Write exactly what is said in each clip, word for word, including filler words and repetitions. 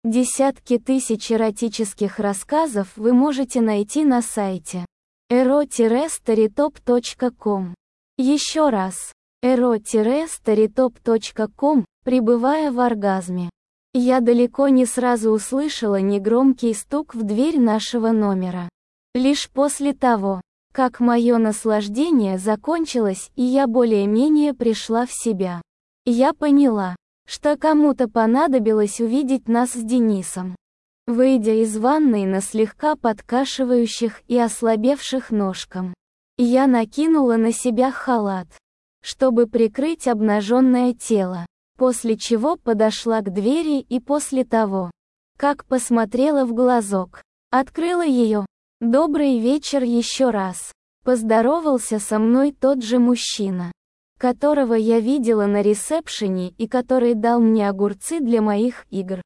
Десятки тысяч эротических рассказов вы можете найти на сайте эро старитоп точка ком. Еще раз. эро старитоп точка ком, пребывая в оргазме. Я далеко не сразу услышала негромкий стук в дверь нашего номера. Лишь после того, как мое наслаждение закончилось и я более-менее пришла в себя, я поняла, что кому-то понадобилось увидеть нас с Денисом. Выйдя из ванной на слегка подкашивающих и ослабевших ножкам, я накинула на себя халат, чтобы прикрыть обнаженное тело, после чего подошла к двери и после того, как посмотрела в глазок, открыла ее. «Добрый вечер еще раз», — поздоровался со мной тот же мужчина, которого я видела на ресепшене и который дал мне огурцы для моих игр.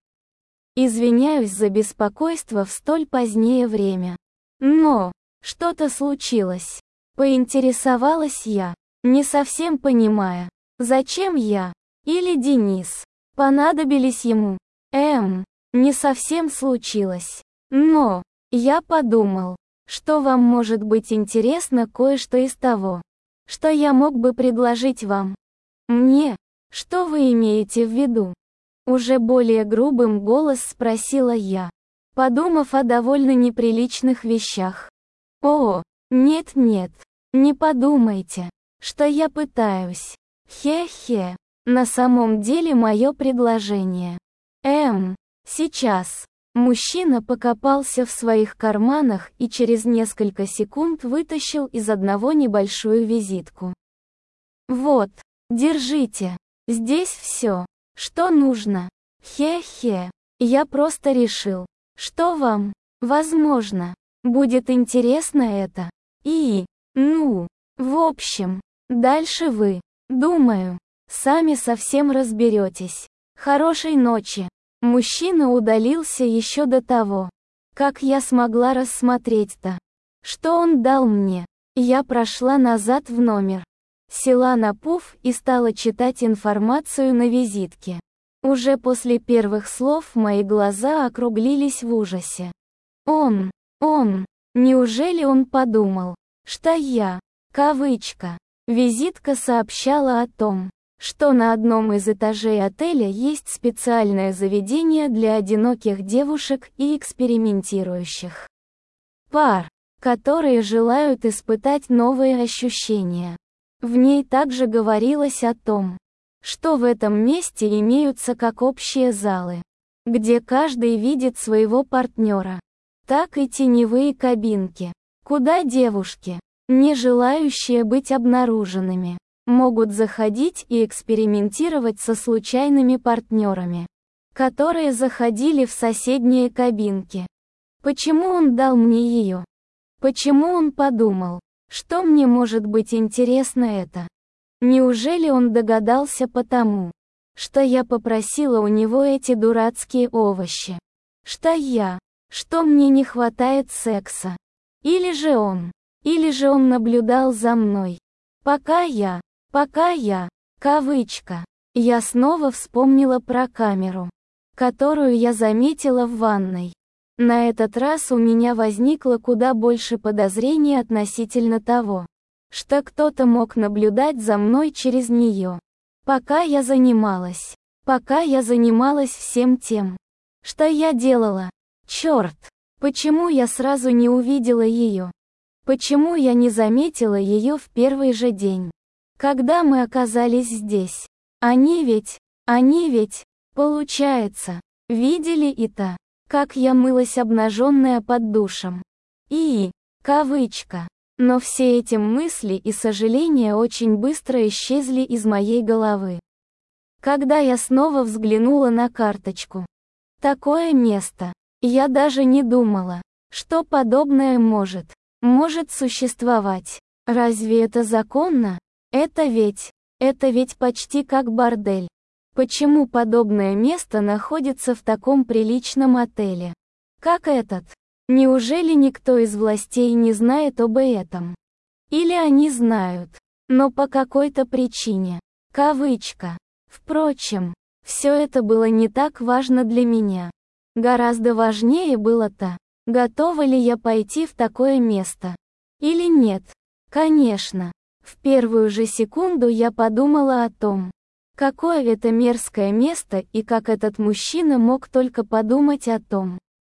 Извиняюсь за беспокойство в столь позднее время. Но, что-то случилось. Поинтересовалась я, не совсем понимая, зачем я, или Денис, понадобились ему. Эм, не совсем случилось. Но, я подумал, что вам может быть интересно кое-что из того, что я мог бы предложить вам. Мне, что вы имеете в виду? Уже более грубым голос спросила я, подумав о довольно неприличных вещах. О, нет-нет, не подумайте, что я пытаюсь. Хе-хе, на самом деле мое предложение. Эм, сейчас. Мужчина покопался в своих карманах и через несколько секунд вытащил из одного небольшую визитку. Вот, держите, здесь все, что нужно. Хе-хе, я просто решил, что вам, возможно, будет интересно это. И, ну, в общем, дальше вы, думаю, сами совсем разберетесь. Хорошей ночи. Мужчина удалился еще до того, как я смогла рассмотреть-то, что он дал мне. Я прошла назад в номер, села на пуф и стала читать информацию на визитке. Уже после первых слов мои глаза округлились в ужасе. Он, он, неужели он подумал, что я, кавычка, визитка сообщала о том, что на одном из этажей отеля есть специальное заведение для одиноких девушек и экспериментирующих пар, которые желают испытать новые ощущения. В ней также говорилось о том, что в этом месте имеются как общие залы, где каждый видит своего партнера, так и теневые кабинки, куда девушки, не желающие быть обнаруженными, могут заходить и экспериментировать со случайными партнерами, которые заходили в соседние кабинки. Почему он дал мне ее? Почему он подумал, что мне может быть интересно это? Неужели он догадался потому, что я попросила у него эти дурацкие овощи? Что я, что мне не хватает секса? Или же он, или же он наблюдал за мной, пока я, Пока я, кавычка, я снова вспомнила про камеру, которую я заметила в ванной. На этот раз у меня возникло куда больше подозрений относительно того, что кто-то мог наблюдать за мной через нее. Пока я занималась, пока я занималась всем тем, что я делала. Черт, почему я сразу не увидела ее? Почему я не заметила ее в первый же день? Когда мы оказались здесь, они ведь, они ведь, получается, видели и то, как я мылась обнаженная под душем. И, кавычка, но все эти мысли и сожаления очень быстро исчезли из моей головы. Когда я снова взглянула на карточку. Такое место, я даже не думала, что подобное может, может существовать. Разве это законно? Это ведь, это ведь почти как бордель. Почему подобное место находится в таком приличном отеле, как этот? Неужели никто из властей не знает об этом? Или они знают, но по какой-то причине, кавычка. Впрочем, все это было не так важно для меня. Гораздо важнее было то, готова ли я пойти в такое место. Или нет. Конечно. В первую же секунду я подумала о том, какое это мерзкое место и как этот мужчина мог только подумать о том,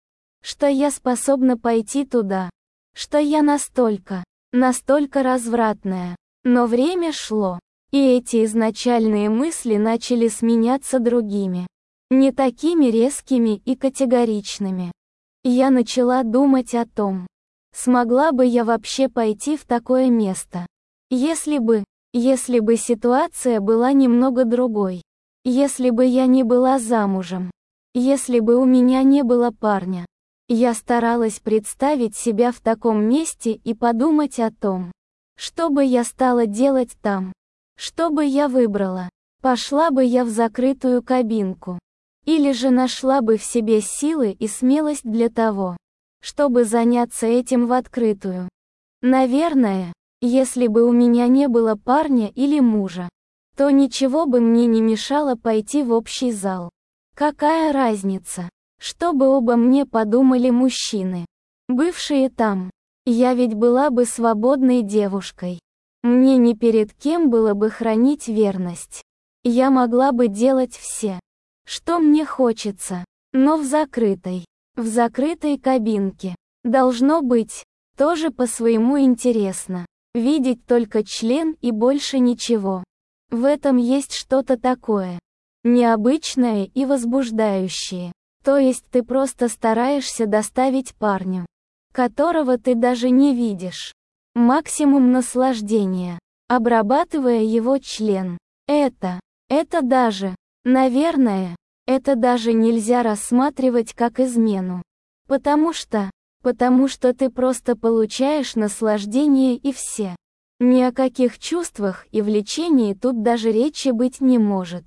что я способна пойти туда, что я настолько, настолько развратная. Но время шло, и эти изначальные мысли начали сменяться другими, не такими резкими и категоричными. Я начала думать о том, смогла бы я вообще пойти в такое место, если бы, если бы ситуация была немного другой, если бы я не была замужем, если бы у меня не было парня. Я старалась представить себя в таком месте и подумать о том, что бы я стала делать там, что бы я выбрала, пошла бы я в закрытую кабинку, или же нашла бы в себе силы и смелость для того, чтобы заняться этим в открытую. Наверное, если бы у меня не было парня или мужа, то ничего бы мне не мешало пойти в общий зал. Какая разница, что бы обо мне подумали мужчины, бывшие там? Я ведь была бы свободной девушкой. Мне ни перед кем было бы хранить верность. Я могла бы делать все, что мне хочется, но в закрытой, в закрытой кабинке. Должно быть, тоже по-своему интересно. Видеть только член и больше ничего. В этом есть что-то такое необычное и возбуждающее. То есть ты просто стараешься доставить парню, которого ты даже не видишь, максимум наслаждения, обрабатывая его член. Это, это даже, наверное, это даже нельзя рассматривать как измену. Потому что, потому что ты просто получаешь наслаждение и все. Ни о каких чувствах и влечении тут даже речи быть не может.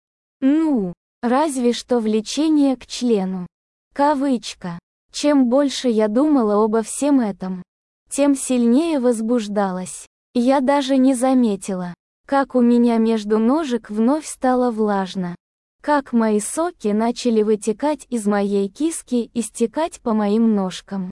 Ну, разве что влечение к члену. Кавычка. Чем больше я думала обо всем этом, тем сильнее возбуждалась. Я даже не заметила, как у меня между ножек вновь стало влажно, как мои соки начали вытекать из моей киски и стекать по моим ножкам.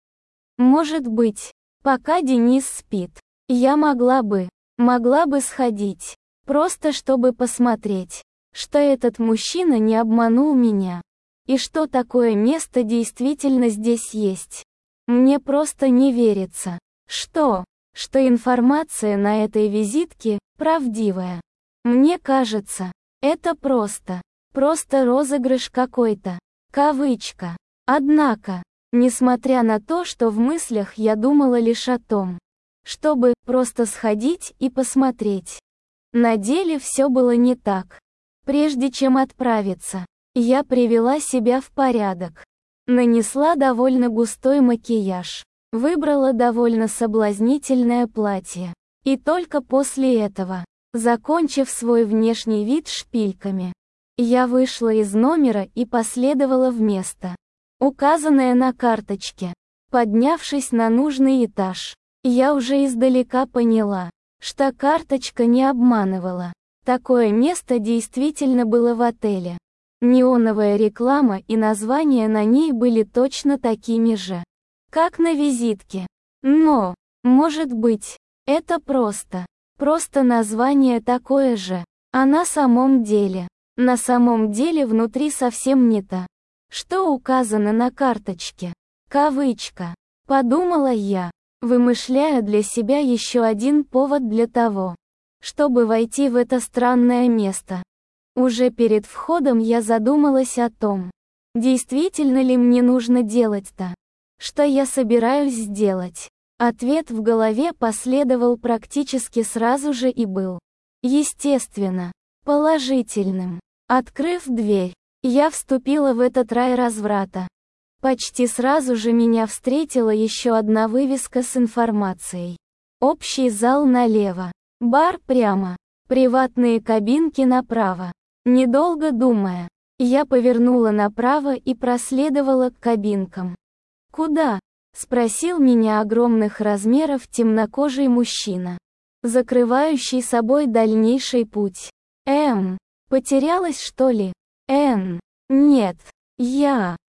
Может быть, пока Денис спит, я могла бы, могла бы сходить, просто чтобы посмотреть, что этот мужчина не обманул меня. И что такое место действительно здесь есть. Мне просто не верится, что, что информация на этой визитке правдивая. Мне кажется, это просто, просто розыгрыш какой-то. Кавычка. Однако, несмотря на то, что в мыслях я думала лишь о том, чтобы просто сходить и посмотреть, на деле все было не так. Прежде чем отправиться, я привела себя в порядок. Нанесла довольно густой макияж. Выбрала довольно соблазнительное платье. И только после этого, закончив свой внешний вид шпильками, я вышла из номера и последовала в место, указанное на карточке. Поднявшись на нужный этаж, я уже издалека поняла, что карточка не обманывала. Такое место действительно было в отеле. Неоновая реклама и названия на ней были точно такими же, как на визитке. Но, может быть, это просто, просто название такое же, а на самом деле, на самом деле внутри совсем не то, что указано на карточке. Кавычка. Подумала я, вымышляя для себя еще один повод для того, чтобы войти в это странное место. Уже перед входом я задумалась о том, действительно ли мне нужно делать-то, что я собираюсь сделать. Ответ в голове последовал практически сразу же и был, естественно, положительным. Открыв дверь, я вступила в этот рай разврата. Почти сразу же меня встретила еще одна вывеска с информацией. Общий зал налево, бар прямо, приватные кабинки направо. Недолго думая, я повернула направо и проследовала к кабинкам. «Куда?» — спросил меня огромных размеров темнокожий мужчина, закрывающий собой дальнейший путь. «Эм, потерялась что ли?» «Эн, нет, я...»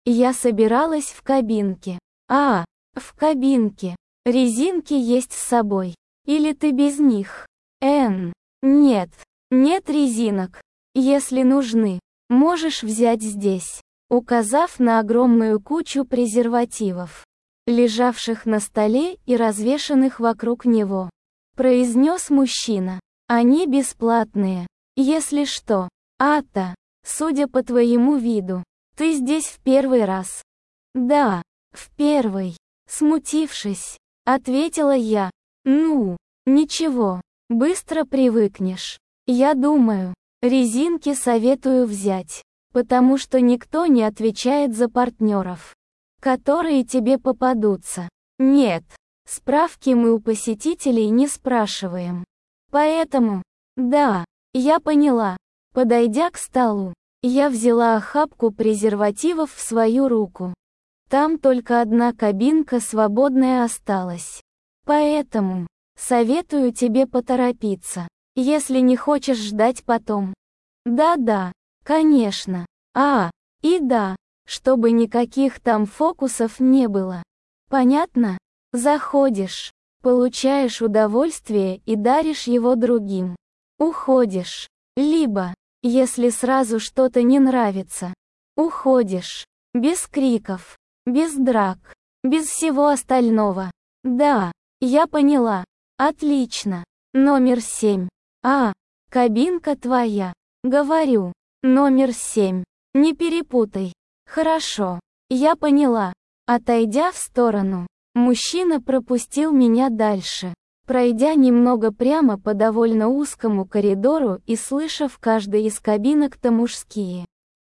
Я собиралась в кабинке. А, в кабинке. Резинки есть с собой. Или ты без них? Н. Нет. Нет резинок. Если нужны, можешь взять здесь. Указав на огромную кучу презервативов, лежавших на столе и развешанных вокруг него, произнес мужчина. Они бесплатные. Если что. Ата, судя по твоему виду, ты здесь в первый раз. Да, в первый. Смутившись, ответила я. Ну, ничего, быстро привыкнешь. Я думаю, резинки советую взять, потому что никто не отвечает за партнеров, которые тебе попадутся. Нет, справки мы у посетителей не спрашиваем. Поэтому, да, я поняла. Подойдя к столу, я взяла охапку презервативов в свою руку. Там только одна кабинка свободная осталась. Поэтому, советую тебе поторопиться, если не хочешь ждать потом. Да-да, конечно. А, и да, чтобы никаких там фокусов не было. Понятно? Заходишь, получаешь удовольствие и даришь его другим. Уходишь. Либо, если сразу что-то не нравится, уходишь. Без криков, без драк, без всего остального. Да, я поняла. Отлично. Номер семь. А, кабинка твоя. Говорю. Номер семь. Не перепутай. Хорошо. Я поняла. Отойдя в сторону, мужчина пропустил меня дальше, пройдя немного прямо по довольно узкому коридору и слыша в каждой из кабинок то мужские,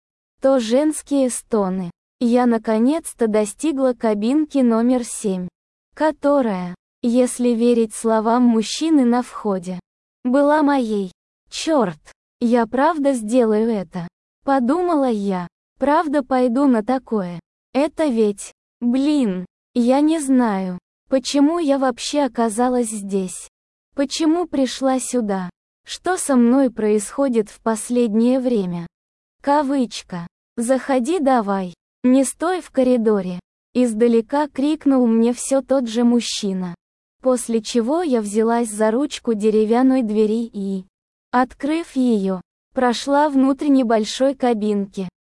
то женские стоны. Я наконец-то достигла кабинки номер семь, которая, если верить словам мужчины на входе, была моей. Черт, я правда сделаю это? Подумала я, правда пойду на такое? Это ведь, блин, я не знаю, почему я вообще оказалась здесь. Почему пришла сюда? Что со мной происходит в последнее время? Кавычка. Заходи давай. Не стой в коридоре. Издалека крикнул мне все тот же мужчина. После чего я взялась за ручку деревянной двери и, открыв ее, прошла внутрь небольшой кабинки.